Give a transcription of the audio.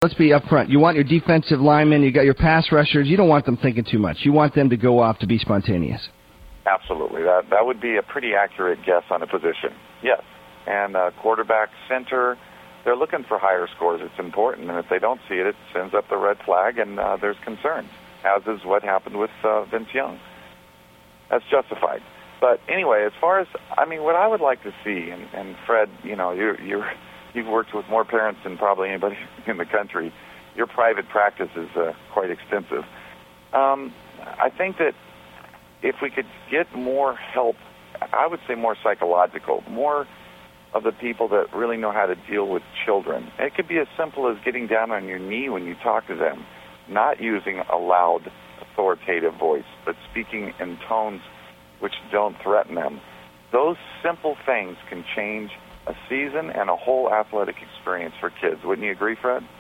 let's be upfront. You want your defensive linemen, you got your pass rushers. You don't want them thinking too much. You want them to go off to be spontaneous. Absolutely. That would be a pretty accurate guess on a position. Yes. And quarterback, center, they're looking for higher scores. It's important, and if they don't see it, it sends up the red flag, and there's concerns, as is what happened with Vince Young. That's justified. But anyway, as far as, what I would like to see, and Fred, you've worked with more parents than probably anybody in the country. Your private practice is quite extensive. I think that if we could get more help, I would say more psychological, more of the people that really know how to deal with children. It could be as simple as getting down on your knee when you talk to them, not using a loud, authoritative voice, but speaking in tones which don't threaten them. Those simple things can change a season and a whole athletic experience for kids. Wouldn't you agree, Fred?